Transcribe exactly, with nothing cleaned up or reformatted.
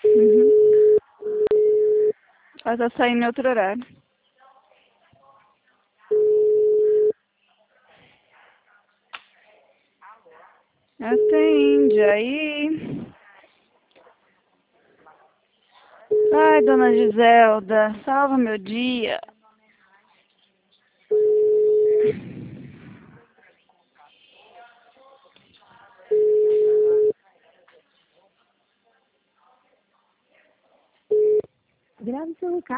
Uhum. Ela tá saindo em outro horário. Atende aí. Ai, dona Giselda, salva meu dia. Grave seu recado.